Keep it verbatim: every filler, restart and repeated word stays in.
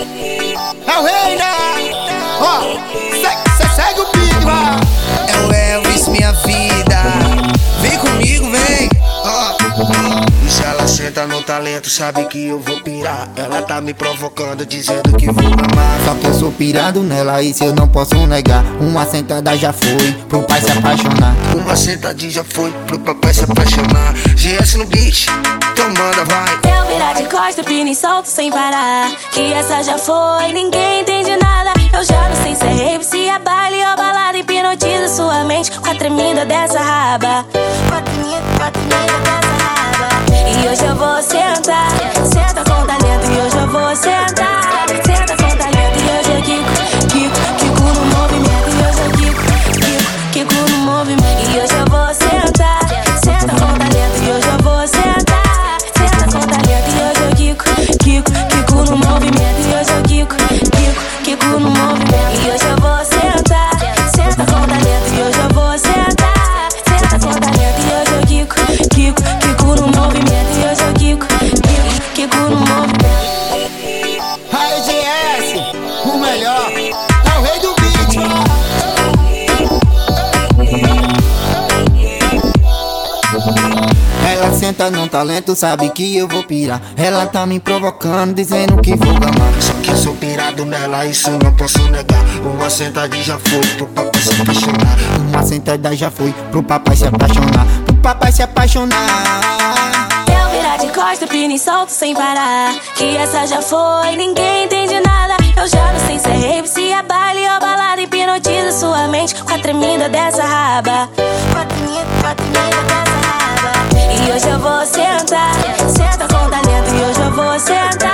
É o rei, né? Ó, segue, segue o pique, vai. É o Elvis, minha vida. Vem comigo, vem. Ó, ó. E se ela senta no talento, sabe que eu vou pirar. Ela tá me provocando, dizendo que vou amar. Só que eu sou pirado nela, isso eu não posso negar. Uma sentada já foi, pro pai se apaixonar. Uma sentadinha já foi, pro papai se apaixonar. G S no beat, então manda, vai. Eu virar de costa, pino e solto sem parar. Que essa já foi, ninguém entende nada. Eu já não sei se é rave, se é baile ou balada. Hipnotiza sua mente com a tremida dessa raba. Com a tremida, com a tremida dessa raba. E hoje eu vou sentar, senta com talento. E hoje eu vou sentar, senta com talento. E hoje eu quico, quico, quico no movimento. E hoje eu quico, quico, quico no movimento. E hoje eu vou sentar, senta com talento. E hoje eu vou sentar, senta com talento. E hoje eu quico, quico, quico no movimento. E hoje eu quico, quico, quico no movimento. E hoje eu vou sentar, senta com talento. E hoje eu vou sentar, senta com talento. E hoje eu quico, quico, quico no movimento. E hoje eu quico, quico, quico no movimento. Aí, G S, o melhor. É o rei do beat, Ela senta no talento, sabe que eu vou pirar. Ela tá me provocando, dizendo que vou gamar. Só que eu sou pirado nela, isso não posso negar. Uma sentadinha já foi, pro papai se apaixonar. Uma sentada já foi, pro papai se apaixonar. Pro papai se apaixonar. Eu virar de costa, pino e solto sem parar. Que essa já foi, ninguém entende nada. Eu já não sei se é rave, se é baile ou balada. Hipnotiza sua mente com a tremida dessa raba. Com a tremida, com a tremida dessa raba. E hoje eu vou sentar, senta com talento. E hoje eu vou sentar.